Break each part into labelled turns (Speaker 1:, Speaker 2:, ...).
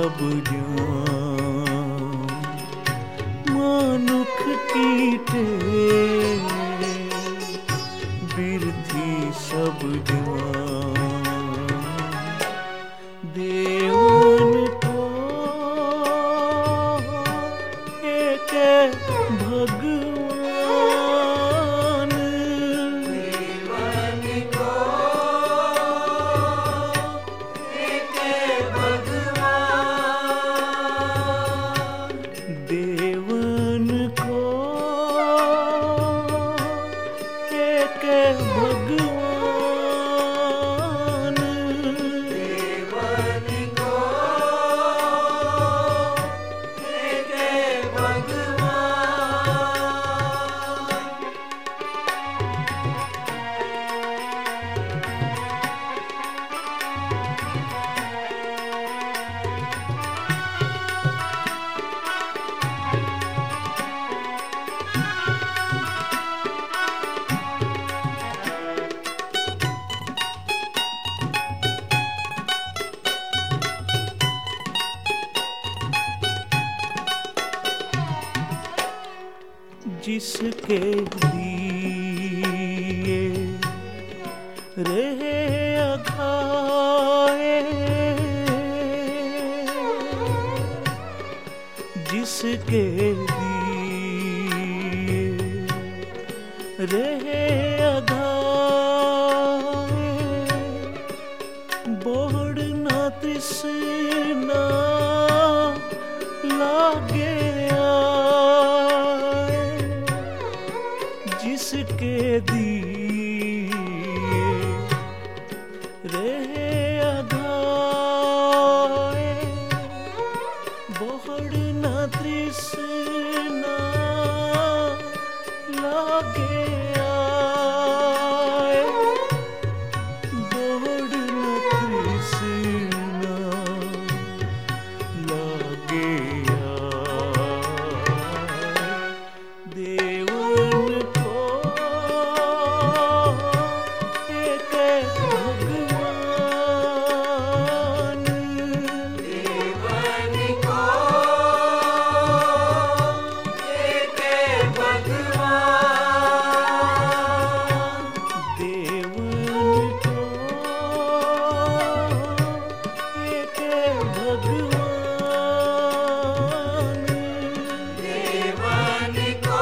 Speaker 1: सब ज्ञान मानुख कीटे बिरथी सब ज्ञान देवन को एक भगवान
Speaker 2: देवन को एक भगवान
Speaker 1: देवन को एक भगवान
Speaker 2: देवन को एक भगवान
Speaker 1: जिसके लिए रहे अघाए जिसके लिए रहे अघाए बोड़ ना तृष्णा लागे जिसके दिए रहे अघाए बोहड़ न तृष्णा लागे आए बोहड़ न तृष्णा लागे आए देवन को एक भगवान
Speaker 2: देवन को एक भगवान
Speaker 1: देवन को एक भगवान
Speaker 2: देवन को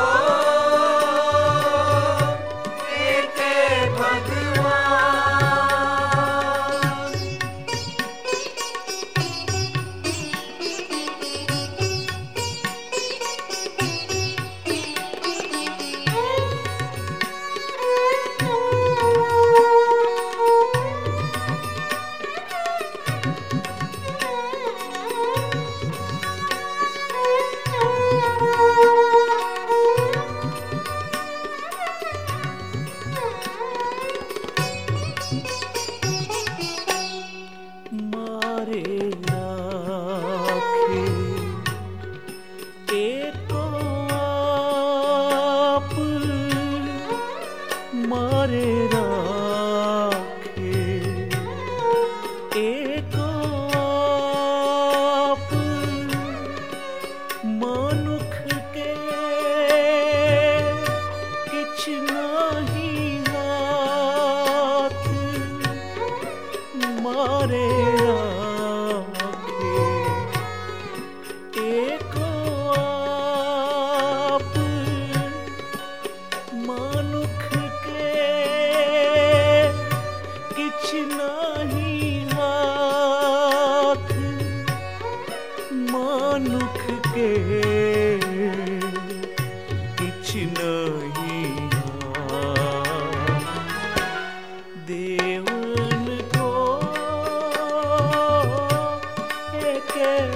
Speaker 2: एक भगवान
Speaker 1: मारे राखे एको आप मारे राखे एको आप मनुख के किछ नाही हाथ मारे राखे एको आप मनुख के किछ नाही हाथ मनुख के किछ नहीं हाथ देवन को एक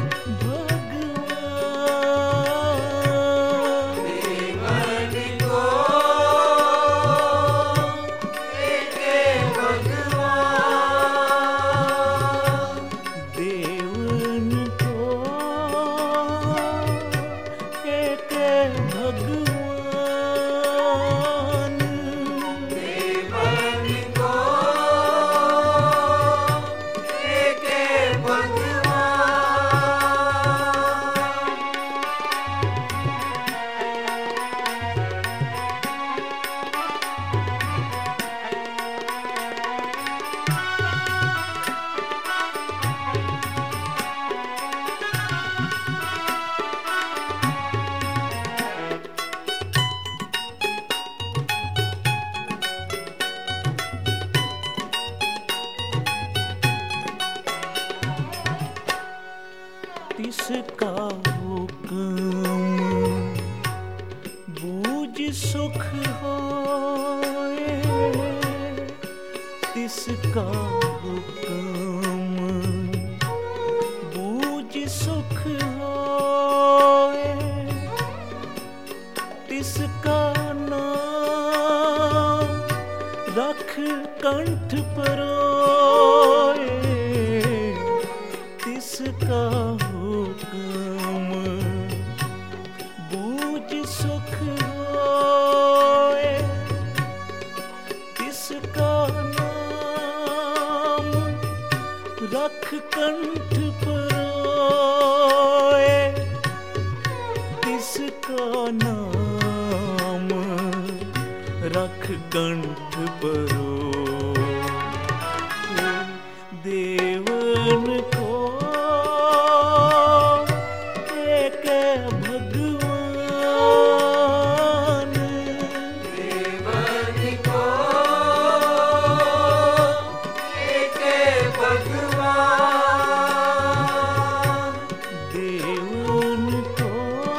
Speaker 1: भगवान
Speaker 2: देवन को एक भगवान
Speaker 1: तिसका हुक्म बूझ सुख होए, तिसका हुक्म बूझ सुख होए, तिसका नाम रख कंठ परोए, तिसका हुक्म बूझ सुख होए, तिसका नाम रख कंठ परोए, तिसका नाम रख कंठ परोए। देवन को एक भगवान,
Speaker 2: देवन को एक भगवान,
Speaker 1: देवन को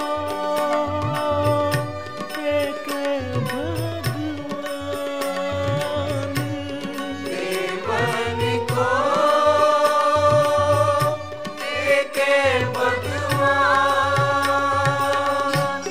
Speaker 1: एक भगवान,
Speaker 2: देवन को एक भगवान।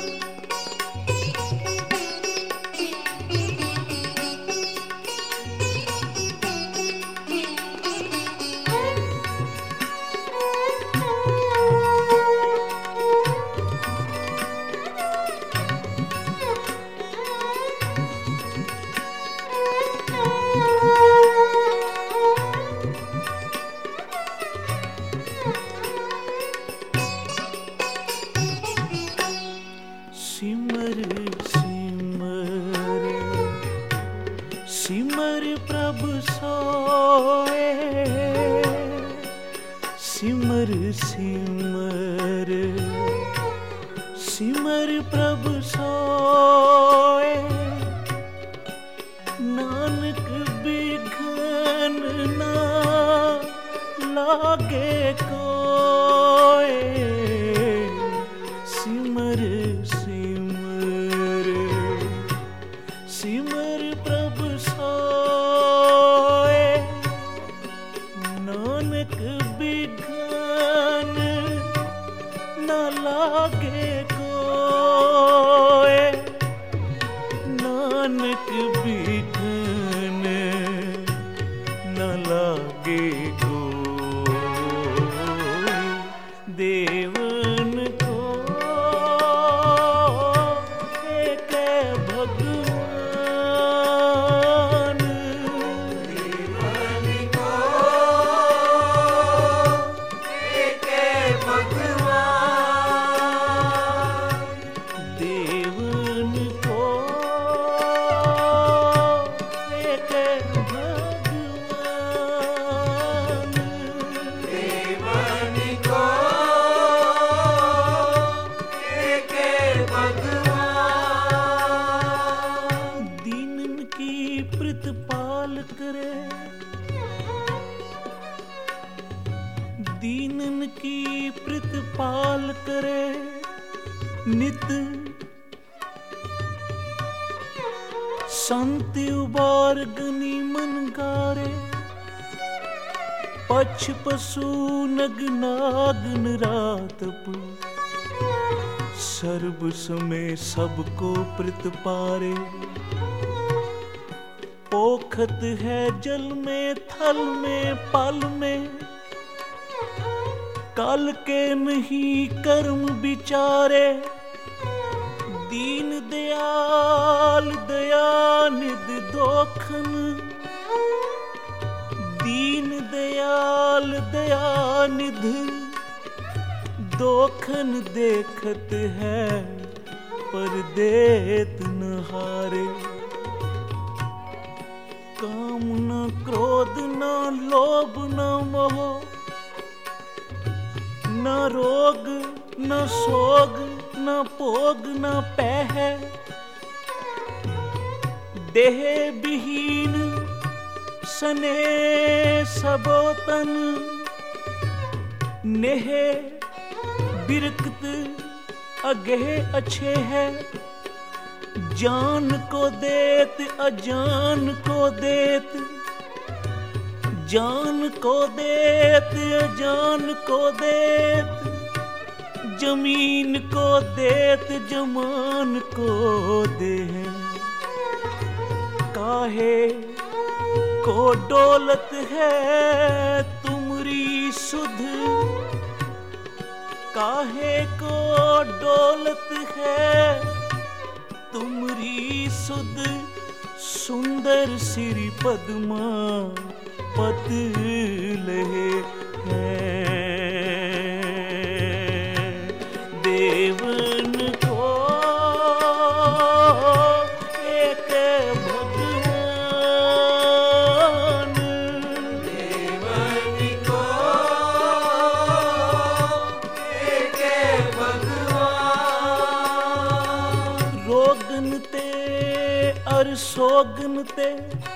Speaker 1: सिमर सिमर सिमर प्रभु सोए, सिमर सिमर सिमर प्रभु सोए, नानक बिघन ना लागे कोय, सिमर सिमर सिमर प्रभु सोए, नानक बिघन न लागे कोय, नानक बिघन न लागे कोय। देवन को एक भगवान,
Speaker 2: देवन को एक भगवान,
Speaker 1: देवन को एक भगवान,
Speaker 2: देवन को एक भगवान।
Speaker 1: दीनन की प्रतिपाल करे, दीनन की प्रतिपाल करे, नित संत उबार गनी मन गारे, पछ पशु नग नाग नरातप, सर्ब समय सबको प्रतिपारे, पोखत है जल में थल में पल में, काल के नहीं कर्म विचारे, दीन दयाल दयानिध दोखन, दीन दयाल दयानिध दोखन देखत है पर देत न हारे, काम न क्रोध न लोभ न मोह, न रोग न सोग न पोग न पैह, देह विहीन सने सबोतन, नेह बिरकत अगे अच्छे है, जान को देत अजान को देत, जान को देत अजान को देत, जमीन को देत जमान को दे। काहे को डोलत है तुमरी सुध, काहे को डोलत है तुमरी सुध, सुंदर सिरी पद्मा पत लहे हैं। देवन को एक भगवान,
Speaker 2: देवन को एक भगवान।
Speaker 1: रोगन ते अर सोगन ते,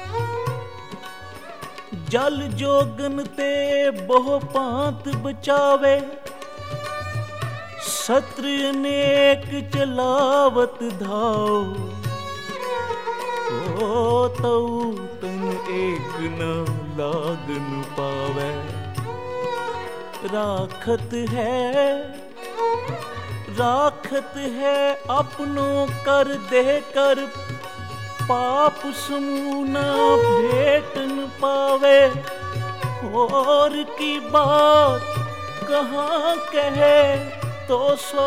Speaker 1: जल जोगन ते बहु पांत बचावे, सत्र अनेक चलावत धाव, ओ तऊ तन एक न लागन पावे। राखत है अपनों कर दे कर, पाप समूना भेटन पावे। और की बात कहाँ कहे तो सो,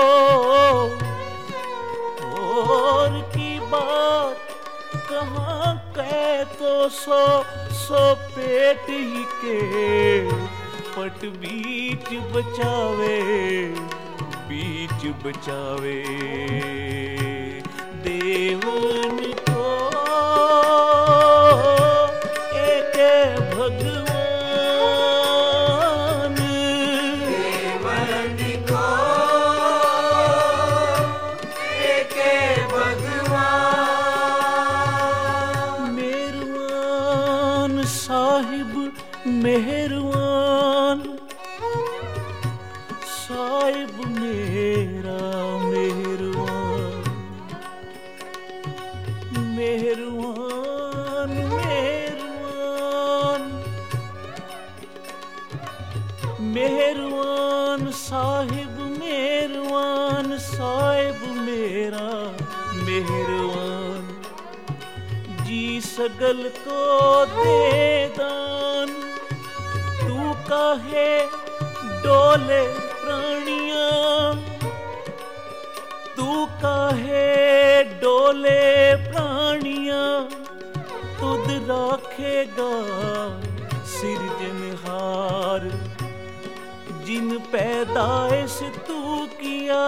Speaker 1: और की बात कहाँ कहे तो सो, सो पेट ही के पट बीच बचावे, बीच बचावे। देवन को एक भगवान,
Speaker 2: देवन को एक भगवान।
Speaker 1: मेहरबान साहिब मेहरबान, साहिब मेरा मेहरबान, मेहरबान मेहरबान, मेहरबान साहिब मेहरबान, साहिब मेरा मेहरबान। जी सगल को दे दान, तू काहे डोले प्राणियां, तू काहे डोले प्राणियां, तुद राखेगा सिरजनहार। जिन पैदाइश तू किया,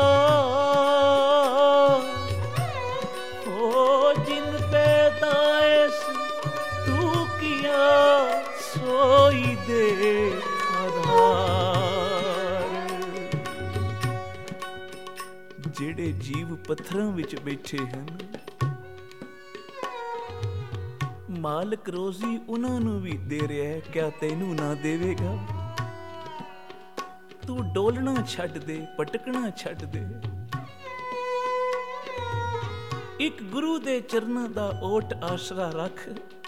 Speaker 1: ओ जिन पैदाइश तू किया, सोई दे आधार। ਜਿਹੜੇ ਜੀਵ ਪੱਥਰਾਂ ਵਿੱਚ ਬੈਠੇ ਹਨ, ਮਾਲਕ ਰੋਜ਼ੀ ਉਹਨਾਂ ਨੂੰ ਵੀ ਦੇ ਰਿਹਾ ਹੈ, ਕਿਆ ਤੈਨੂੰ ਨਾ ਦੇਵੇਗਾ? ਤੂੰ ਡੋਲਣਾ ਛੱਡ ਦੇ, ਪਟਕਣਾ ਛੱਡ ਦੇ। ਇੱਕ ਗੁਰੂ ਦੇ ਚਰਨਾਂ ਦਾ ਓਟ ਆਸਰਾ ਰੱਖ,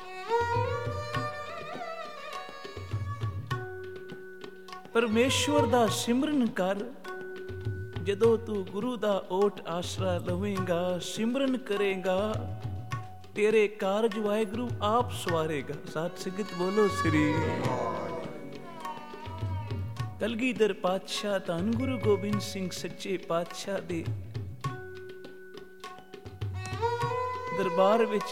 Speaker 1: ਪਰਮੇਸ਼ਵਰ ਦਾ ਸਿਮਰਨ ਕਰ। ਜਦੋਂ ਤੂੰ ਗੁਰੂ ਦਾ ਓਟ ਆਸਰਾ ਲਵੇਂਗਾ, ਸਿਮਰਨ ਕਰੇਗਾ, ਤੇਰੇ ਕਾਰਜ ਵਾਹਿਗੁਰੂ ਆਪ ਸਵਾਰੇਗਾ। ਸਾਧ ਸੰਗਤ ਬੋਲੋ ਸ੍ਰੀ। ਕਲਗੀਧਰ ਪਾਤਸ਼ਾਹ ਧੰਨ ਗੁਰੂ ਗੋਬਿੰਦ ਸਿੰਘ ਸੱਚੇ ਪਾਤਸ਼ਾਹ ਦੇ ਦਰਬਾਰ ਵਿੱਚ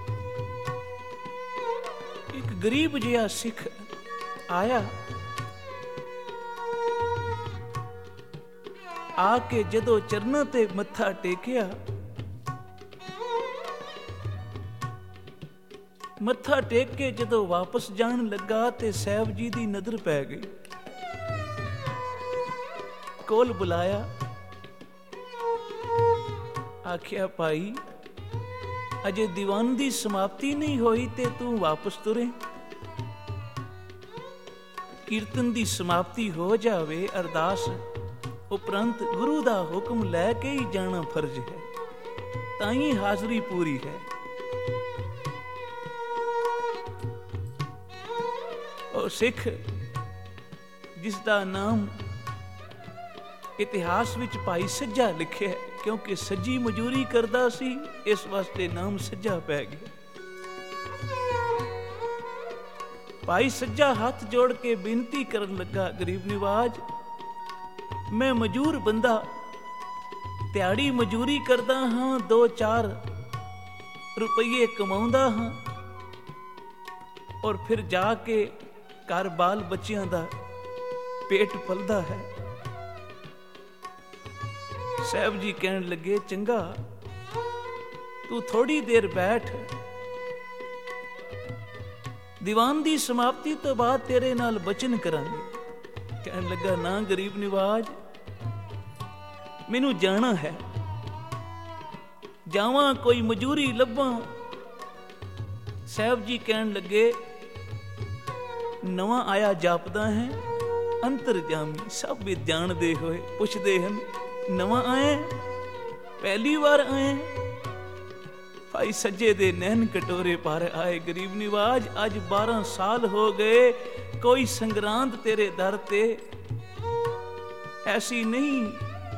Speaker 1: ਇੱਕ ਗਰੀਬ ਜਿਹਾ ਸਿੱਖ ਆਇਆ। ਆ ਕੇ ਜਦੋਂ ਚਰਨਾਂ ਤੇ ਮੱਥਾ ਟੇਕਿਆ, ਮੱਥਾ ਟੇਕ ਕੇ ਜਦੋਂ ਵਾਪਸ ਜਾਣ ਲੱਗਾ ਤੇ ਸਾਹਿਬ ਜੀ ਦੀ ਨਜ਼ਰ ਪੈ ਗਈ। ਕੋਲ ਬੁਲਾਇਆ, ਆਖਿਆ ਭਾਈ ਅਜੇ ਦੀਵਾਨ ਦੀ ਸਮਾਪਤੀ ਨਹੀਂ ਹੋਈ ਤੇ ਤੂੰ ਵਾਪਸ ਤੁਰੇ। ਕੀਰਤਨ ਦੀ ਸਮਾਪਤੀ ਹੋ ਜਾਵੇ, ਅਰਦਾਸ ਉਪਰੰਤ ਗੁਰੂ ਦਾ ਹੁਕਮ ਲੈ ਕੇ ਹੀ ਜਾਣਾ ਫਰਜ਼ ਹੈ, ਤਾਂ ਹੀ ਹਾਜ਼ਰੀ ਪੂਰੀ ਹੈ। ਉਹ ਸਿੱਖ ਜਿਸ ਦਾ ਨਾਮ ਇਤਿਹਾਸ ਵਿੱਚ ਭਾਈ ਸੱਜਾ ਲਿਖਿਆ, ਕਿਉਂਕਿ ਸੱਜੀ ਮਜ਼ਦੂਰੀ ਕਰਦਾ ਸੀ, ਇਸ ਵਾਸਤੇ ਨਾਮ ਸੱਜਾ ਪੈ ਗਿਆ। ਭਾਈ ਸੱਜਾ ਹੱਥ ਜੋੜ ਕੇ ਬੇਨਤੀ ਕਰਨ ਲੱਗਾ, ਗਰੀਬ ਨਿਵਾਜ, ਮੈਂ ਮਜ਼ਦੂਰ ਬੰਦਾ, ਦਿਹਾੜੀ ਮਜ਼ਦੂਰੀ ਕਰਦਾ ਹਾਂ, 2-4 ਰੁਪਈਏ ਕਮਾਉਂਦਾ ਹਾਂ, ਔਰ ਫਿਰ ਜਾ ਕੇ ਘਰ ਬਾਲ ਬੱਚਿਆਂ ਦਾ ਪੇਟ ਪਲਦਾ ਹੈ। ਸਾਹਿਬ ਜੀ ਕਹਿਣ ਲੱਗੇ, ਚੰਗਾ ਤੂੰ ਥੋੜੀ ਦੇਰ ਬੈਠ, ਦੀਵਾਨ ਦੀ ਸਮਾਪਤੀ ਤੋਂ ਬਾਅਦ ਤੇਰੇ ਨਾਲ ਬਚਨ ਕਰਾਂਗੇ। ਕਹਿਣ ਲੱਗਾ, ਨਾ ਗਰੀਬ ਨਿਵਾਜ, ਮੈਨੂੰ ਜਾਣਾ ਹੈ, ਜਾਵਾਂ ਕੋਈ ਮਜ਼ਦੂਰੀ ਲੱਭਾਂ। ਸਾਹਿਬ ਜੀ ਕਹਿਣ ਲੱਗੇ, ਨਵਾਂ ਆਇਆ ਜਾਪਦਾ ਹੈ, ਅੰਤਰਜਾਮੀ ਸਭ ਜਾਣਦੇ ਹੋਏ ਪੁੱਛਦੇ ਹਨ, ਨਵਾਂ ਆਏ, ਪਹਿਲੀ ਵਾਰ ਆਏ? ਭਾਈ ਸੱਜੇ ਦੇ ਨੈਣ ਕਟੋਰੇ ਪਰ ਆਏ, ਗਰੀਬ ਨਿਵਾਜ, ਅੱਜ 12 ਸਾਲ ਹੋ ਗਏ, ਕੋਈ ਸੰਗਰਾਂਦ ਤੇਰੇ ਦਰ ਤੇ ਐਸੀ ਨਹੀਂ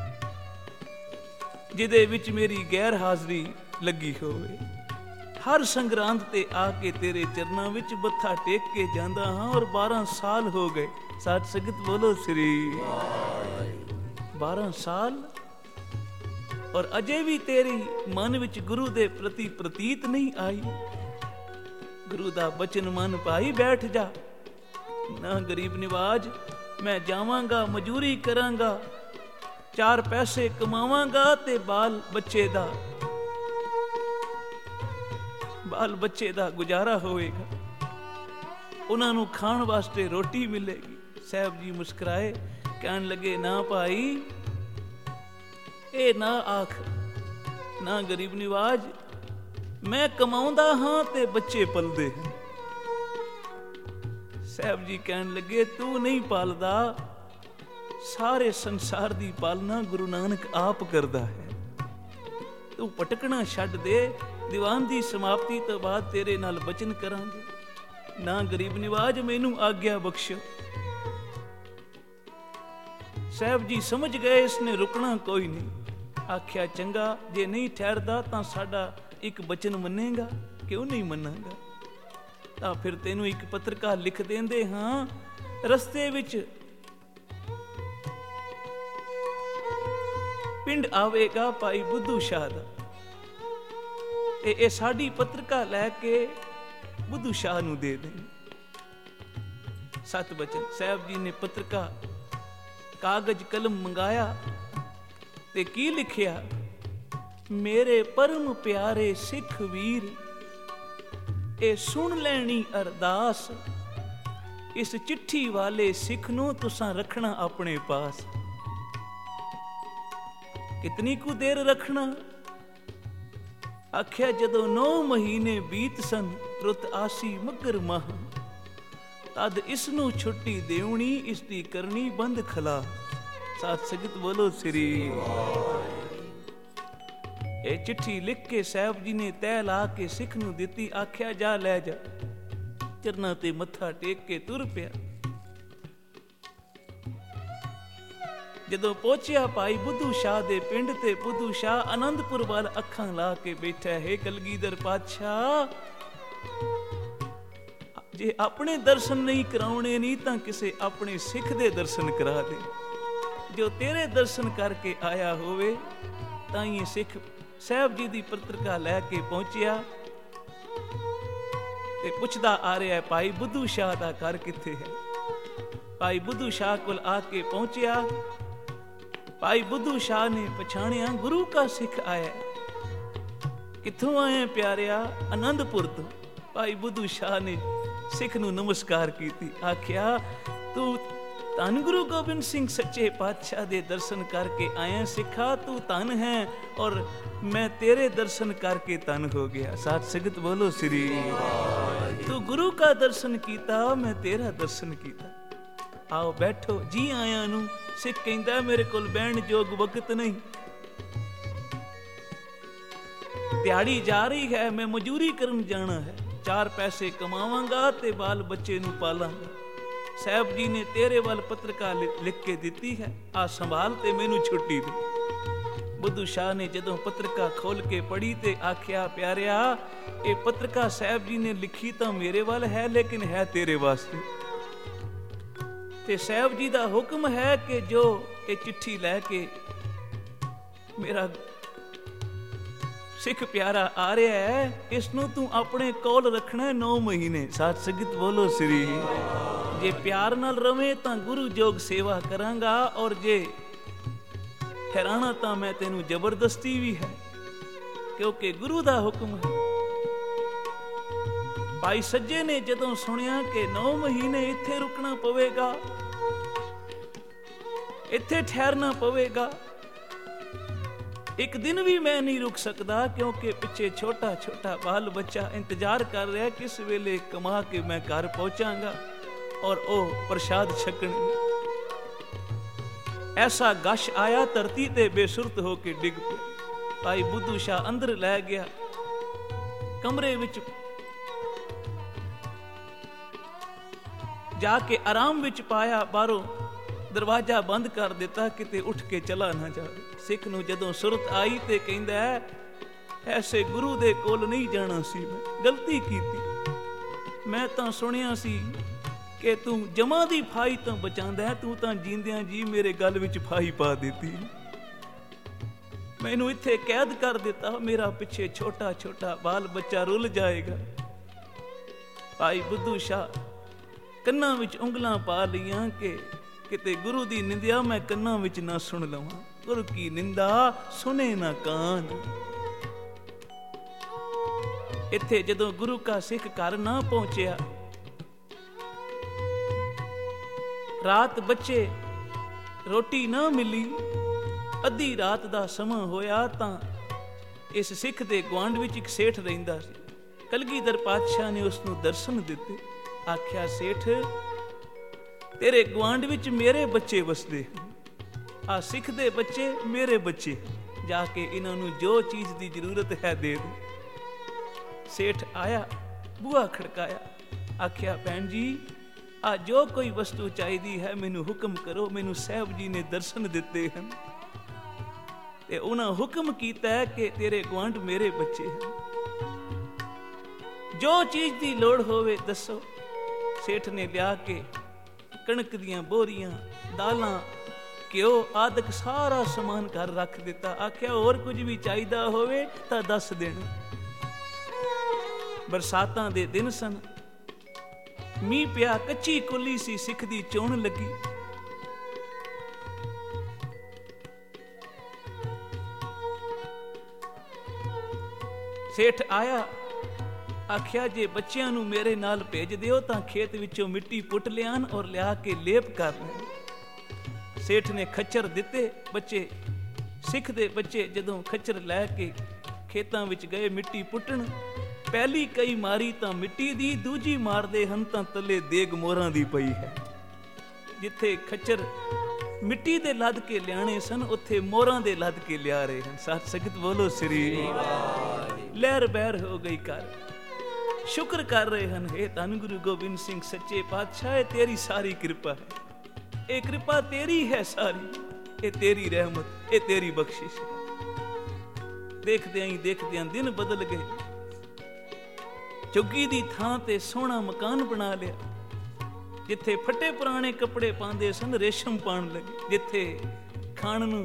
Speaker 1: ਜਿਹਦੇ ਵਿੱਚ ਮੇਰੀ ਗੈਰ ਹਾਜ਼ਰੀ ਲੱਗੀ ਹੋਵੇ। ਹਰ ਸੰਗਰਾਂਦ ਤੇ ਆ ਕੇ ਤੇਰੇ ਚਰਨਾਂ ਵਿੱਚ ਮੱਥਾ ਟੇਕ ਕੇ ਜਾਂਦਾ ਹਾਂ, ਔਰ 12 ਸਾਲ ਹੋ ਗਏ। ਸਾਧ ਸੰਗਤ ਬੋਲੋ ਸ੍ਰੀ 12 ਸਾਲ, ਔਰ ਅਜੇ ਵੀ ਤੇਰੀ ਮਨ ਵਿੱਚ ਗੁਰੂ ਦੇ ਪ੍ਰਤੀ ਪ੍ਰਤੀਤ ਨਹੀਂ ਆਈ। ਗੁਰੂ ਦਾ ਬਚਨ ਮਨ ਪਾਈ ਬੈਠ ਜਾ। ਨਾ ਗਰੀਬ ਨਿਵਾਜ, ਮੈਂ ਜਾਵਾਂਗਾ, ਮਜ਼ਦੂਰੀ ਕਰਾਂਗਾ, 4 ਪੈਸੇ ਕਮਾਵਾਂਗਾ ਤੇ ਬਾਲ ਬੱਚੇ ਦਾ ਗੁਜ਼ਾਰਾ ਹੋਵੇਗਾ, ਉਹਨਾਂ ਨੂੰ ਖਾਣ ਵਾਸਤੇ ਰੋਟੀ ਮਿਲੇਗੀ। ਸਾਹਿਬ ਜੀ ਮੁਸਕਰਾਏ, ਕਹਿਣ ਲੱਗੇ, ਨਾ ਭਾਈ, ਇਹ ਨਾ ਆਖ, ਨਾ ਗਰੀਬ ਨਿਵਾਜ, ਮੈਂ ਕਮਾਉਂਦਾ ਹਾਂ ਤੇ ਬੱਚੇ ਪਲਦੇ ਹਨ। ਸਾਹਿਬ ਜੀ ਕਹਿਣ ਲੱਗੇ, ਤੂੰ ਨਹੀਂ ਪਾਲਦਾ, ਸਾਰੇ ਸੰਸਾਰ ਦੀ ਪਾਲਣਾ ਗੁਰੂ ਨਾਨਕ ਆਪ ਕਰਦਾ ਹੈ, ਤੂੰ ਭਟਕਣਾ ਛੱਡ ਦੇ। ਦੀਵਾਨ ਦੀ ਸਮਾਪਤੀ ਤੋਂ ਬਾਅਦ ਤੇਰੇ ਨਾਲ ਬਚਨ ਕਰਾਂਗੇ। ਨਾ ਗਰੀਬ ਨਿਵਾਜ, ਮੈਨੂੰ ਆਗਿਆ ਬਖਸ਼ੋ। ਸਾਹਿਬ ਜੀ ਸਮਝ ਗਏ ਇਸਨੇ ਰੁਕਣਾ ਕੋਈ ਨਹੀਂ। ਆਖਿਆ, ਚੰਗਾ, ਜੇ ਨਹੀਂ ਠਹਿਰਦਾ ਤਾਂ ਸਾਡਾ ਇੱਕ ਬਚਨ ਮੰਨੇਗਾ? ਕਿਉਂ ਨਹੀਂ ਮੰਨਾਂਗਾ, ਤਾਂ ਫਿਰ ਤੈਨੂੰ ਇੱਕ ਪੱਤਰਕਾ ਲਿਖ ਦਿੰਦੇ ਹਾਂ। ਰਸਤੇ ਵਿੱਚ ਪਿੰਡ ਆਵੇਗਾ ਭਾਈ ਬੁੱਧੂ ਸ਼ਾਹ ਦਾ, ਤੇ ਇਹ ਸਾਡੀ ਪੱਤਰਕਾ ਲੈ ਕੇ ਬੁੱਧੂ ਸ਼ਾਹ ਨੂੰ ਦੇ ਦੇ। 7 ਬਚਨ। ਸਾਹਿਬ ਜੀ ਨੇ ਪੱਤਰਕਾ, ਕਾਗਜ਼ ਕਲਮ ਮੰਗਾਇਆ ਤੇ ਕੀ ਲਿਖਿਆ, ਮੇਰੇ ਪਰਮ ਪਿਆਰੇ ਸਿੱਖ ਵੀਰ, ਇਹ ਸੁਣ ਲੈਣੀ ਅਰਦਾਸ, ਇਸ ਚਿੱਠੀ ਵਾਲੇ ਸਿੱਖ ਨੂੰ ਤੁਸਾਂ ਰੱਖਣਾ ਆਪਣੇ ਪਾਸ। ਕਿਤਨੀ ਕੁ ਦੇਰ ਰੱਖਣਾ? ਆਖਿਆ, ਜਦੋਂ 9 ਮਹੀਨੇ ਬੀਤ ਸਨ, ਰੁੱਤ ਆਸੀ ਮੱਘਰ ਮਾਹ, ਤਦ ਇਸ ਨੂੰ ਛੁੱਟੀ ਦੇਉਣੀ, ਇਸ ਦੀ ਕਰਨੀ ਬੰਦ ਖਲਾ। ਸਾਧ ਸੰਗਤ ਬੋਲੋ ਸ੍ਰੀ। ਇਹ ਚਿੱਠੀ ਲਿਖ ਕੇ ਸਾਹਿਬ ਜੀ ਨੇ ਤਹਿ ਲਾ ਕੇ ਸਿੱਖ ਨੂੰ ਦਿੱਤੀ। ਆਖਿਆ, ਜਾ ਲੈ ਜਾ। ਚਰਨਾਂ ਤੇ ਮੱਥਾ ਟੇਕ ਕੇ ਤੁਰ ਪਿਆ। ਜਦੋਂ ਪਹੁੰਚਿਆ ਭਾਈ ਬੁੱਧੂ ਸ਼ਾਹ ਦੇ ਪਿੰਡ, ਤੇ ਬੁੱਧੂ ਸ਼ਾਹ ਆਨੰਦਪੁਰ ਵੱਲ ਅੱਖਾਂ ਲਾ ਕੇ ਬੈਠਾ ਹੈ। ਕਲਗੀਧਰ ਪਾਤਸ਼ਾਹ, ਜੇ ਆਪਣੇ ਦਰਸ਼ਨ ਨਹੀਂ ਕਰਾਉਣੇ ਨਹੀਂ ਤਾਂ ਕਿਸੇ ਆਪਣੇ ਸਿੱਖ ਦੇ ਦਰਸ਼ਨ ਕਰਾ ਦੇ। ਜੋ ਤੇਰੇ ਦਰਸ਼ਨ ਕਰਕੇ ਆਇਆ ਹੋਵੇ ਤਾਂ ਇਹ ਸਿੱਖ ਸਾਹਿਬ ਜੀ ਦੀ ਪੱਤਰਕਾ ਲੈ ਕੇ ਪਹੁੰਚਿਆ ਤੇ ਪੁੱਛਦਾ ਆ ਰਿਹਾ, ਭਾਈ ਬੁੱਧੂ ਸ਼ਾਹ ਦਾ ਘਰ ਕਿੱਥੇ ਹੈ? ਭਾਈ ਬੁੱਧੂ ਸ਼ਾਹ ਕੋਲ ਆ ਕੇ ਪਹੁੰਚਿਆ। ਭਾਈ ਬੁੱਧੂ ਸ਼ਾਹ ਨੇ ਪਛਾਣਿਆ, ਗੁਰੂ ਕਾ ਸਿੱਖ ਆਇਆ। ਕਿੱਥੋਂ ਆਏ ਪਿਆਰਿਆ? ਆਨੰਦਪੁਰ ਤੋਂ। ਭਾਈ ਬੁੱਧੂ ਸ਼ਾਹ ਨੇ ਸਿੱਖ ਨੂੰ ਨਮਸਕਾਰ ਕੀਤੀ। ਆਖਿਆ, ਤੂੰ ਧੰਨ ਗੁਰੂ ਗੋਬਿੰਦ ਸਿੰਘ ਸੱਚੇ ਪਾਤਸ਼ਾਹ ਦੇ ਦਰਸ਼ਨ ਕਰਕੇ ਆਇਆ ਸਿੱਖਾ, ਤੂੰ ਧੰਨ ਹੈ, ਔਰ ਮੈਂ ਤੇਰੇ ਦਰਸ਼ਨ ਕਰਕੇ ਧੰਨ ਹੋ ਗਿਆ। ਸਾਧ ਸੰਗਤ ਬੋਲੋ ਸ੍ਰੀ। ਤੂੰ ਗੁਰੂ ਕਾ ਦਰਸ਼ਨ ਕੀਤਾ, ਮੈਂ ਤੇਰਾ ਦਰਸ਼ਨ ਕੀਤਾ। ਆਓ ਬੈਠੋ, ਜੀ ਆਇਆਂ ਨੂੰ। ਸਿੱਖ ਕਹਿੰਦਾ ਮੇਰੇ ਕੋਲ ਬਹਿਣ ਯੋਗ ਵਕਤ ਨਹੀਂ, ਦਿਹਾੜੀ ਜਾ ਰਹੀ ਹੈ, ਮੈਂ ਮਜ਼ਦੂਰੀ ਕਰਨ ਜਾਣਾ ਹੈ, 4 ਪੈਸੇ ਕਮਾਵਾਂਗਾ ਤੇ ਬਾਲ ਬੱਚੇ ਨੂੰ ਪਾਲਾਂਗਾ। ਸਾਹਿਬ ਜੀ ਨੇ ਤੇਰੇ ਵੱਲ ਪੱਤਰਕਾ ਲਿਖ ਕੇ ਦਿੱਤੀ ਹੈ, ਆ ਸੰਭਾਲ ਤੇ ਮੈਨੂੰ ਛੁੱਟੀ ਦੇ। ਬੁੱਧੂ ਸ਼ਾਹ ਨੇ ਜਦੋਂ ਪੱਤਰਕਾ ਖੋਲ ਕੇ ਪੜ੍ਹੀ ਤੇ ਆਖਿਆ, ਪਿਆਰਿਆ ਇਹ ਪੱਤਰਕਾ ਸਾਹਿਬ ਜੀ ਨੇ ਲਿਖੀ ਤਾਂ ਮੇਰੇ ਵੱਲ ਹੈ, ਲੇਕਿਨ ਹੈ ਤੇਰੇ ਵਾਸਤੇ। ਤੇ ਸਾਹਿਬ ਜੀ ਦਾ ਹੁਕਮ ਹੈ ਕਿ ਜੋ ਇਹ ਚਿੱਠੀ ਲੈ ਕੇ ਮੇਰਾ ਸਿੱਖ ਪਿਆਰਾ ਆ ਰਿਹਾ ਹੈ, ਇਸ ਨੂੰ ਤੂੰ ਆਪਣੇ ਕੋਲ ਰੱਖਣਾ 9 ਮਹੀਨੇ। ਸਾਧ ਸੰਗਤ ਬੋਲੋ ਸ੍ਰੀ। ਜੇ ਪਿਆਰ ਨਾਲ ਰਵੇਂ ਤਾਂ ਗੁਰੂ ਜੋਗ ਸੇਵਾ ਕਰਾਂਗਾ, ਔਰ ਜੇ ਠਹਿਰਾਣਾ ਤਾਂ ਮੈਂ ਤੈਨੂੰ ਜ਼ਬਰਦਸਤੀ ਵੀ ਹੈ, ਕਿਉਂਕਿ ਗੁਰੂ ਦਾ ਹੁਕਮ ਹੈ। ਭਾਈ ਸੱਜੇ ਨੇ ਜਦੋਂ ਸੁਣਿਆ ਕਿ 9 ਮਹੀਨੇ ਇੱਥੇ ਰੁਕਣਾ ਪਵੇਗਾ, ਇੱਥੇ ਠਹਿਰਨਾ ਪਵੇਗਾ, ਇੱਕ ਦਿਨ ਵੀ ਮੈਂ ਨਹੀਂ ਰੁਕ ਸਕਦਾ, ਕਿਉਂਕਿ ਪਿੱਛੇ ਛੋਟਾ ਛੋਟਾ ਬਾਲ ਬੱਚਾ ਇੰਤਜ਼ਾਰ ਕਰ ਰਿਹਾ ਕਿਸ ਵੇਲੇ ਕਮਾ ਕੇ ਮੈਂ ਘਰ ਪਹੁੰਚਾਂਗਾ ਔਰ ਉਹ ਪ੍ਰਸ਼ਾਦ ਛਕਣ। ਐਸਾ ਗਸ਼ ਆਇਆ, ਧਰਤੀ ਤੇ ਬੇਸੁਰਤ ਹੋ ਕੇ ਡਿੱਗ ਪਿਆ। ਭਾਈ ਬੁੱਧੂ ਸ਼ਾਹ ਅੰਦਰ ਲੈ ਗਿਆ, ਕਮਰੇ ਵਿੱਚ ਜਾ ਕੇ ਆਰਾਮ ਵਿੱਚ ਪਾਇਆ, ਬਾਹਰੋਂ ਦਰਵਾਜ਼ਾ ਬੰਦ ਕਰ ਦਿੱਤਾ, ਕਿਤੇ ਉੱਠ ਕੇ ਚਲਾ ਨਾ ਜਾਵੇ। ਸਿੱਖ ਨੂੰ ਜਦੋਂ ਸੁਰਤ ਆਈ ਤੇ ਕਹਿੰਦਾ, ਐਸੇ ਗੁਰੂ ਦੇ ਕੋਲ ਨਹੀਂ ਜਾਣਾ ਸੀ, ਮੈਂ ਗਲਤੀ ਕੀਤੀ। ਮੈਂ ਤਾਂ ਸੁਣਿਆ ਸੀ ਕਿ ਤੂੰ ਜਮਾਂ ਦੀ ਫਾਈ ਤੋਂ ਬਚਾਉਂਦਾ ਹੈ, ਤੂੰ ਤਾਂ ਜੀਂਦਿਆਂ ਜੀ ਮੇਰੇ ਗਲ ਵਿੱਚ ਫਾਈ ਪਾ ਦਿੱਤੀ, ਮੈਨੂੰ ਇੱਥੇ ਕੈਦ ਕਰ ਦਿੱਤਾ, ਮੇਰਾ ਪਿੱਛੇ ਛੋਟਾ ਛੋਟਾ ਬਾਲ ਬੱਚਾ ਰੁੱਲ ਜਾਏਗਾ। ਭਾਈ ਬੁੱਧੂ ਸ਼ਾਹ ਕੰਨਾਂ ਵਿੱਚ ਉਂਗਲਾਂ ਪਾ ਲਈਆਂ ਕਿ ਕਿਤੇ ਗੁਰੂ ਦੀ ਨਿੰਦਿਆ ਮੈਂ ਕੰਨਾਂ ਵਿੱਚ ਨਾ ਸੁਣ ਲਵਾਂ। ਗੁਰੂ ਕੀ ਨਿੰਦਾ ਸੁਣੇ ਨਾ ਕਾਨ। ਇੱਥੇ ਜਦੋਂ ਗੁਰੂ ਕਾ ਸਿੱਖ ਘਰ ਨਾ ਪਹੁੰਚਿਆ, ਰਾਤ ਬੱਚੇ ਰੋਟੀ ਨਾ ਮਿਲੀ, ਅੱਧੀ ਰਾਤ ਦਾ ਸਮਾਂ ਹੋਇਆ ਤਾਂ ਇਸ ਸਿੱਖ ਦੇ ਗੁਆਂਢ ਵਿੱਚ ਇੱਕ ਸੇਠ ਰਹਿੰਦਾ ਸੀ। ਕਲਗੀਧਰ ਪਾਤਸ਼ਾਹ ਨੇ ਉਸ ਨੂੰ ਦਰਸ਼ਨ ਦਿੱਤੇ। ਆਖਿਆ, ਸੇਠ ਤੇਰੇ ਗੁਆਂਢ ਵਿੱਚ ਮੇਰੇ ਬੱਚੇ ਵਸਦੇ, ਆ ਸਿੱਖ ਦੇ ਬੱਚੇ ਮੇਰੇ ਬੱਚੇ, ਜਾ ਕੇ ਇਹਨਾਂ ਨੂੰ ਜੋ ਚੀਜ਼ ਦੀ ਜ਼ਰੂਰਤ ਹੈ ਦੇ ਦੇ। ਸੇਠ ਆਇਆ, ਬੂਹਾ ਖੜਕਾਇਆ, ਆਖਿਆ, ਭੈਣ ਜੀ ਆ ਜੋ ਕੋਈ ਵਸਤੂ ਚਾਹੀਦੀ ਹੈ ਮੈਨੂੰ ਹੁਕਮ ਕਰੋ। ਮੈਨੂੰ ਸਾਹਿਬ ਜੀ ਨੇ ਦਰਸ਼ਨ ਦਿੱਤੇ ਹਨ ਤੇ ਉਹਨਾਂ ਹੁਕਮ ਕੀਤਾ ਹੈ ਕਿ ਤੇਰੇ ਗੁਆਂਢ ਮੇਰੇ ਬੱਚੇ ਹਨ, ਜੋ ਚੀਜ਼ ਦੀ ਲੋੜ ਹੋਵੇ ਦੱਸੋ। ਸੇਠ ਨੇ ਲਿਆ ਕੇ ਕਣਕ ਦੀਆਂ ਬੋਰੀਆਂ, ਦਾਲਾਂ, ਘਿਓ ਆਦਿਕ ਸਾਰਾ ਸਮਾਨ ਘਰ ਰੱਖ ਦਿੱਤਾ। ਆਖਿਆ, ਹੋਰ ਕੁਝ ਵੀ ਚਾਹੀਦਾ ਹੋਵੇ ਤਾਂ ਦੱਸ ਦੇਣਾ। ਬਰਸਾਤਾਂ ਦੇ ਦਿਨ ਸਨ, ਮੀਂਹ ਪਿਆ, ਕੱਚੀ ਕੁੱਲੀ ਸੀ, ਸਿੱਖ ਦੀ ਚੋਣ ਲੱਗੀ। ਸੇਠ ਆਇਆ, ਆਖਿਆ, ਜੇ ਬੱਚਿਆਂ ਨੂੰ ਮੇਰੇ ਨਾਲ ਭੇਜ ਦਿਓ ਤਾਂ ਖੇਤ ਵਿੱਚੋਂ ਮਿੱਟੀ ਪੁੱਟ ਲਿਆਣ ਔਰ ਲਿਆ ਕੇ ਲੇਪ ਕਰ ਲੈਣ। ਸੇਠ ਨੇ ਖੱਚਰ ਦਿੱਤੇ। ਬੱਚੇ, ਸਿੱਖ ਦੇ ਬੱਚੇ ਜਦੋਂ ਖੱਚਰ ਲੈ ਕੇ ਖੇਤਾਂ ਵਿੱਚ ਗਏ ਮਿੱਟੀ ਪੁੱਟਣ, ਪਹਿਲੀ ਕਈ ਮਾਰੀ ਤਾਂ ਮਿੱਟੀ ਦੀ, ਦੂਜੀ ਮਾਰਦੇ ਹਨ ਤਾਂ ਤਲੇ ਦੇਗ ਮੋਹਰਾਂ ਦੀ ਪਈ ਹੈ। ਜਿੱਥੇ ਖੱਚਰ ਮਿੱਟੀ ਦੇ ਲੱਦ ਕੇ ਲਿਆਣੇ ਸਨ, ਉੱਥੇ ਮੋਹਰਾਂ ਦੇ ਲੱਦ ਕੇ ਲਿਆ ਰਹੇ ਹਨ। ਸਾਧ ਸੰਗਤ ਬੋਲੋ ਸ੍ਰੀ। ਲਹਿਰ ਬਹਿਰ ਹੋ ਗਈ ਘਰ, ਸ਼ੁਕਰ ਕਰ ਰਹੇ ਹਨ, हे ਧੰਨ ਗੁਰੂ ਗੋਬਿੰਦ ਸਿੰਘ ਸੱਚੇ ਪਾਤਸ਼ਾਹ, ਇਹ ਤੇਰੀ ਸਾਰੀ ਕਿਰਪਾ ਹੈ, ਇਹ ਕਿਰਪਾ ਤੇਰੀ ਹੈ ਸਾਰੀ, ਇਹ ਤੇਰੀ ਰਹਿਮਤ, ਇਹ ਤੇਰੀ ਬਖਸ਼ਿਸ਼ ਹੈ। ਦੇਖਦਿਆਂ ਹੀ ਦੇਖਦਿਆਂ ਦਿਨ ਬਦਲ ਗਏ। ਝੁੱਗੀ ਦੀ ਥਾਂ ਤੇ ਸੋਹਣਾ ਮਕਾਨ ਬਣਾ ਲਿਆ। ਜਿੱਥੇ ਫੱਟੇ ਪੁਰਾਣੇ ਕੱਪੜੇ ਪਾਉਂਦੇ ਸਨ, ਰੇਸ਼ਮ ਪਾਉਣ ਲੱਗੇ। ਜਿੱਥੇ ਖਾਣ ਨੂੰ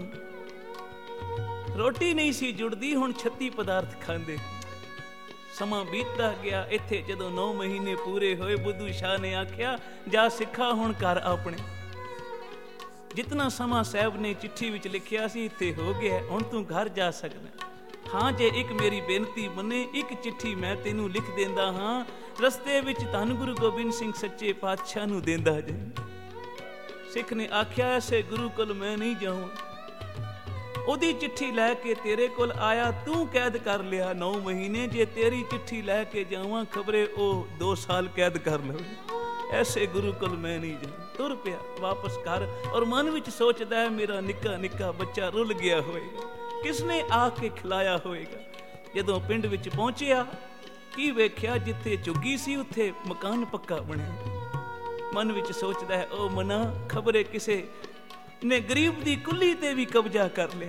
Speaker 1: ਰੋਟੀ ਨਹੀਂ ਸੀ ਜੁੜਦੀ, ਹੁਣ 36 ਪਦਾਰਥ ਖਾਂਦੇ। ਸਮਾਂ ਬੀਤਦਾ ਗਿਆ। ਇੱਥੇ ਜਦੋਂ 9 ਮਹੀਨੇ ਪੂਰੇ ਹੋਏ, ਬੁੱਧੂ ਸ਼ਾਹ ਨੇ ਆਖਿਆ, ਜਾ ਸਿੱਖਾ ਹੁਣ ਘਰ ਆਪਣੇ। ਜਿਤਨਾ ਸਮਾਂ ਸਾਹਿਬ ਨੇ ਚਿੱਠੀ ਵਿੱਚ ਲਿਖਿਆ ਸੀ ਇੱਥੇ ਹੋ ਗਿਆ, ਹੁਣ ਤੂੰ ਘਰ ਜਾ ਸਕਦਾ। ਹਾਂ, ਜੇ ਇੱਕ ਮੇਰੀ ਬੇਨਤੀ ਮੰਨੇ, ਇੱਕ ਚਿੱਠੀ ਮੈਂ ਤੈਨੂੰ ਲਿਖ ਦਿੰਦਾ ਹਾਂ, ਰਸਤੇ ਵਿੱਚ ਧੰਨ ਗੁਰੂ ਗੋਬਿੰਦ ਸਿੰਘ ਸੱਚੇ ਪਾਤਸ਼ਾਹ ਨੂੰ ਦਿੰਦਾ ਜਾਈਂ। ਸਿੱਖ ਨੇ ਆਖਿਆ, ਐਸੇ ਗੁਰੂ ਕੋਲ ਮੈਂ ਨਹੀਂ ਜਾਵਾਂ। ਉਹਦੀ ਚਿੱਠੀ ਲੈ ਕੇ ਤੇਰੇ ਕੋਲ ਆਇਆ, ਤੂੰ ਕੈਦ ਕਰ ਲਿਆ 9 ਮਹੀਨੇ। ਜੇ ਤੇਰੀ ਚਿੱਠੀ ਲੈ ਕੇ ਜਾਵਾਂ, ਖਬਰੇ ਉਹ 2 ਸਾਲ ਕੈਦ ਕਰ ਲਵੇ। ਐਸੇ ਗੁਰੂ ਕੋਲ ਮੈਂ ਨਹੀਂ ਜਾਣਾ। ਤੁਰ ਪਿਆ ਵਾਪਸ ਘਰ ਔਰ ਮਨ ਵਿੱਚ ਸੋਚਦਾ ਹੈ ਮੇਰਾ ਨਿੱਕਾ ਨਿੱਕਾ ਬੱਚਾ ਰੁੱਲ ਗਿਆ ਹੋਏਗਾ, ਕਿਸਨੇ ਆ ਕੇ ਖਿਲਾਇਆ ਹੋਏਗਾ। ਜਦੋਂ ਪਿੰਡ ਵਿੱਚ ਪਹੁੰਚਿਆ ਕੀ ਵੇਖਿਆ, ਜਿੱਥੇ ਝੁੱਗੀ ਸੀ ਉੱਥੇ ਮਕਾਨ ਪੱਕਾ ਬਣਿਆ। ਮਨ ਵਿੱਚ ਸੋਚਦਾ ਹੈ ਉਹ ਮਨਾ ਖਬਰੇ ਕਿਸੇ ਨੇ ਗਰੀਬ ਦੀ ਕੁੱਲੀ ਤੇ ਵੀ ਕਬਜ਼ਾ ਕਰ ਲਿਆ।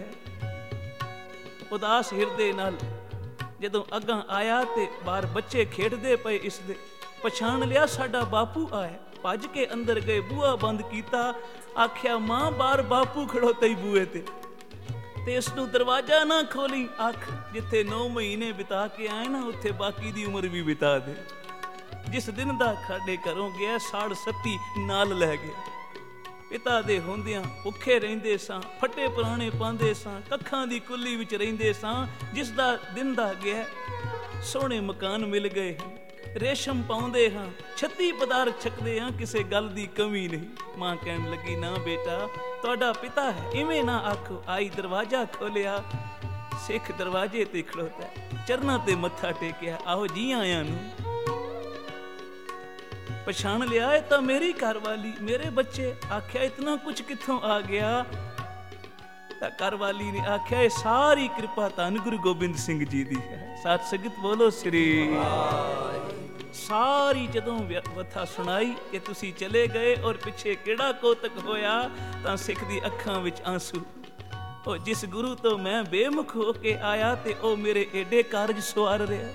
Speaker 1: ਉਦਾਸ ਹਿਰਦੇ ਨਾਲ ਜਦੋਂ ਅੱਗਾਂ ਆਇਆ ਤੇ ਬਾਹਰ ਬੱਚੇ ਖੇਡਦੇ ਪਏ, ਇਸ ਦੇ ਪਛਾਣ ਲਿਆ ਸਾਡਾ ਬਾਪੂ ਆਇਆ। ਭੱਜ ਕੇ ਅੰਦਰ ਗਏ, ਬੂਹਾ ਬੰਦ ਕੀਤਾ, ਆਖਿਆ ਮਾਂ ਬਾਹਰ ਬਾਪੂ ਖੜੋਤਾ ਹੀ ਬੂਹੇ ਤੇ ਇਸ ਨੂੰ ਦਰਵਾਜ਼ਾ ਨਾ ਖੋਲੀ, ਆਖ ਜਿੱਥੇ 9 ਮਹੀਨੇ ਬਿਤਾ ਕੇ ਆਏ ਨਾ ਉੱਥੇ ਬਾਕੀ ਦੀ ਉਮਰ ਵੀ ਬਿਤਾ ਦੇ। ਜਿਸ ਦਿਨ ਦਾ ਸਾਡੇ ਘਰੋਂ ਗਿਆ ਸਾੜ ਸੱਤੀ ਨਾਲ ਲੈ ਗਿਆ। ਪਿਤਾ ਦੇ ਹੁੰਦਿਆਂ ਭੁੱਖੇ ਰਹਿੰਦੇ ਸਾਂ, ਫੱਟੇ ਪੁਰਾਣੇ ਪਾਉਂਦੇ ਸਾਂ, ਕੱਖਾਂ ਦੀ ਕੁੱਲੀ ਵਿੱਚ ਰਹਿੰਦੇ ਸਾਂ। ਜਿਸ ਦਾ ਦਿਨ ਦਾ ਗਿਆ ਸੋਹਣੇ ਮਕਾਨ ਮਿਲ ਗਏ, ਰੇਸ਼ਮ ਪਾਉਂਦੇ ਹਾਂ, 36 ਪਦਾਰਥ ਛਕਦੇ ਹਾਂ, ਕਿਸੇ ਗੱਲ ਦੀ ਕਮੀ ਨਹੀਂ। ਮਾਂ ਕਹਿਣ ਲੱਗੀ ਨਾ ਬੇਟਾ ਤੁਹਾਡਾ ਪਿਤਾ ਹੈ, ਇਵੇਂ ਨਾ ਆਖੋ। ਆਈ ਦਰਵਾਜ਼ਾ ਖੋਲਿਆ, ਸਿੱਖ ਦਰਵਾਜ਼ੇ ਤੇ ਖੜੋਤਾ, ਚਰਨਾਂ ਤੇ ਮੱਥਾ ਟੇਕਿਆ, ਆਹੋ ਜੀ ਆਇਆਂ ਨੂੰ। ਪਛਾਣ ਲਿਆ ਇਹ ਤਾਂ ਮੇਰੀ ਘਰਵਾਲੀ, ਮੇਰੇ ਬੱਚੇ। ਆਖਿਆ ਇਤਨਾ ਕੁਝ ਕਿੱਥੋਂ ਆ ਗਿਆ? ਤਾਂ ਘਰਵਾਲੀ ਨੇ ਆਖਿਆ ਇਹ ਸਾਰੀ ਕਿਰਪਾ ਧੰਨ ਗੁਰੂ ਗੋਬਿੰਦ ਸਿੰਘ ਜੀ ਦੀ ਹੈ। ਸਾਧ ਸੰਗਤ ਬੋਲੋ ਸ੍ਰੀ। ਸਾਰੀ ਜਦੋਂ ਵਥਾ ਸੁਣਾਈ ਕਿ ਤੁਸੀਂ ਚਲੇ ਗਏ ਔਰ ਪਿੱਛੇ ਕਿਹੜਾ ਕੋਤਕ ਹੋਇਆ, ਤਾਂ ਸਿੱਖ ਦੀ ਅੱਖਾਂ ਵਿੱਚ ਆਂਸੂ। ਉਹ ਜਿਸ ਗੁਰੂ ਤੋਂ ਮੈਂ ਬੇਮੁਖ ਹੋ ਕੇ ਆਇਆ ਤੇ ਉਹ ਮੇਰੇ ਏਡੇ ਕਾਰਜ ਸਵਾਰ ਰਿਹਾ।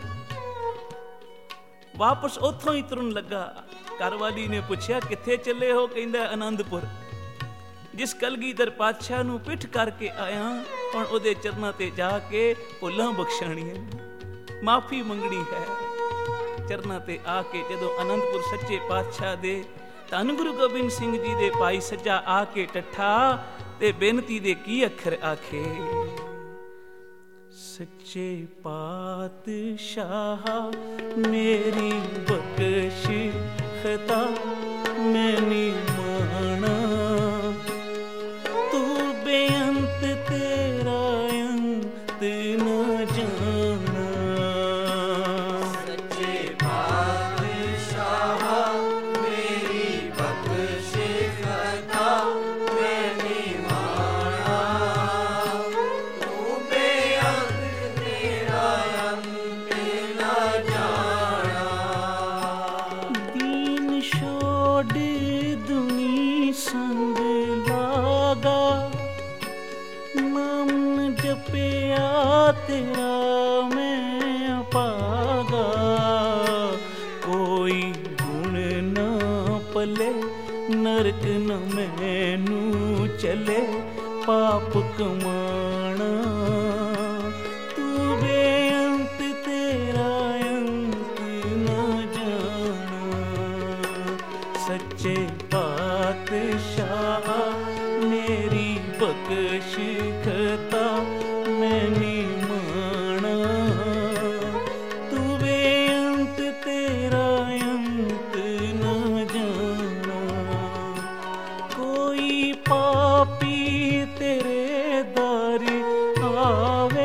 Speaker 1: ਵਾਪਸ ਉੱਥੋਂ ਹੀ ਤੁਰਨ ਲੱਗਾ। ਘਰਵਾਲੀ ਨੇ ਪੁੱਛਿਆ ਕਿੱਥੇ ਚੱਲੇ ਹੋ? ਕਹਿੰਦਾ ਆਨੰਦਪੁਰ। ਜਿਸ ਕਲਗੀਧਰ ਪਾਤਸ਼ਾਹ ਨੂੰ ਪਿੱਠ ਕਰਕੇ ਆਇਆ, ਹੁਣ ਉਹਦੇ ਚਰਨਾਂ ਤੇ ਜਾ ਕੇ ਭੁੱਲਾਂ ਬਖਸ਼ਾਣੀਆਂ, ਮਾਫੀ ਮੰਗਣੀ ਹੈ। ਚਰਨਾਂ ਤੇ ਆ ਕੇ ਜਦੋਂ ਆਨੰਦਪੁਰ ਸੱਚੇ ਪਾਤਸ਼ਾਹ ਦੇ ਧੰਨ ਗੁਰੂ ਗੋਬਿੰਦ ਸਿੰਘ ਜੀ ਦੇ ਭਾਈ ਸੱਜਾ ਆ ਕੇ ਟੱਠਾ ਤੇ ਬੇਨਤੀ ਦੇ ਕੀ ਅੱਖਰ ਆਖੇ, ਸੱਚੇ ਪਾਤਸ਼ਾਹ ਮੇਰੀ ਬਖਸ਼ ਖਤਾ ਮੈਂ ਨੀ ਮਾਣਾ, ਤੂੰ ਬੇਅੰਤ ਤੇਰਾ ਅੰਤ ਨਾ ਜਾਣਾ।
Speaker 2: ਸੱਚੇ ਪਾਤਸ਼ਾਹ ਮੇਰੀ ਬਖਸ਼ ਖਤਾ ਮੈਂ ਨੀ ਮਾਣਾ, ਤੂੰ ਬੇਅੰਤ ਤੇਰਾ ਅੰਤ ਨਾ ਜਾਣਾ।
Speaker 1: ਦੀਨ ਛੋੜ ਦੁਨੀ ਸੰਗ ਲਾਗਾ, ਨਾਮ ਜਪਿਆ ਤੇਰਾ ਮੈਂ ਭਾਗਾ। ਕੋਈ ਗੁਣ ਨਾ ਪਲੇ ਨਰਕ ਨ ਮੈਨੂੰ ਚਲੇ, ਪਾਪ ਕਮਾਣਾ ਤੂੰ ਬੇਅੰਤ ਤੇਰਾ ਅੰਤ ਨਾ ਜਾਣਾ। ਸੱਚੇ ਪਾਤਸ਼ਾਹ ਮੇਰੀ ਬਖਸ਼ ਖਤਾ ਮੈਂ ਨੀ ਮਾਣਾ, ਤੂੰ ਬੇਅੰਤ ਤੇਰਾ ਅੰਤ ਨਾ ਜਾਣਾ। ਕੋਈ ਪਾਪੀ ਤੇਰੇ ਦਰ ਆਵੇ,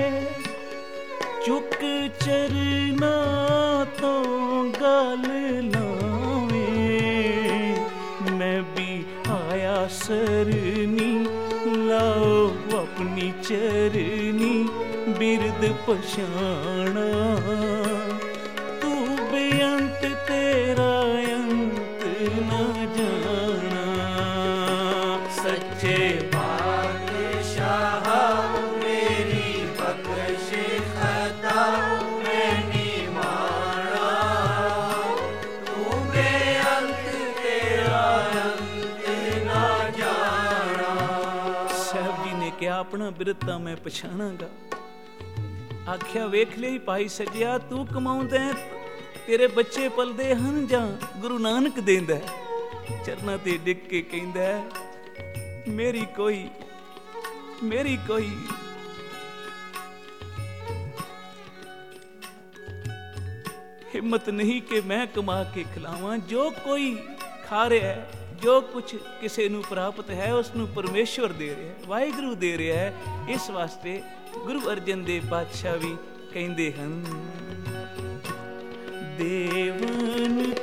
Speaker 1: ਚੁੱਕ ਚਰਨਾਂ ਤੋਂ ਗਲ ਲਾਵੇ। ਮੈਂ ਵੀ ਆਇਆ ਸਰਨੀ ਲਾਓ ਆਪਣੀ ਚਰਨੀ, ਬਿਰਦ ਪਛਾਣਾ ਤੂੰ ਬੇਅੰਤ ਤੇਰਾ ਅੰਤ ਨਾ ਜਾਣਾ। ਸੱਚੇ
Speaker 2: ਪਾਤਸ਼ਾਹ ਮੇਰੀ ਬਖਸ਼ ਖਤਾ ਮੈਂ ਨੀ ਮਾਣਾ, ਤੂੰ ਬੇਅੰਤ ਤੇਰਾ ਅੰਤ ਨਾ ਜਾਣਾ।
Speaker 1: ਸਾਹਿਬ ਜੀ ਨੇ ਕਿਹਾ ਆਪਣਾ ਬਿਰਦ ਤਾਂ ਮੈਂ ਪਛਾਣਾਂਗਾ। ਆਖਿਆ ਵੇਖ ਲਈ ਭਾਈ ਸੱਜਿਆ, ਤੂੰ ਕਮਾਉਂਦਾ ਤੇਰੇ ਬੱਚੇ ਪਲਦੇ ਹਨ ਜਾਂ ਗੁਰੂ ਨਾਨਕ ਦੇਂਦਾ? ਚਰਨਾਂ ਤੇ ਡਿੱਗ ਕੇ ਕਹਿੰਦਾ ਮੇਰੀ ਕੋਈ ਹਿੰਮਤ ਨਹੀਂ ਕਿ ਮੈਂ ਕਮਾ ਕੇ ਖਿਲਾਵਾਂ। ਜੋ ਕੋਈ ਖਾ ਰਿਹਾ ਹੈ, ਜੋ ਕੁਛ ਕਿਸੇ ਨੂੰ ਪ੍ਰਾਪਤ ਹੈ, ਉਸ ਨੂੰ ਪਰਮੇਸ਼ਵਰ ਦੇ ਰਿਹਾ ਹੈ, ਵਾਹਿਗੁਰੂ ਦੇ ਰਿਹਾ ਹੈ। ਇਸ ਵਾਸਤੇ ਗੁਰੂ ਅਰਜਨ ਦੇਵ ਪਾਤਸ਼ਾਹ ਵੀ ਕਹਿੰਦੇ ਹਨ, ਦੇਵਨ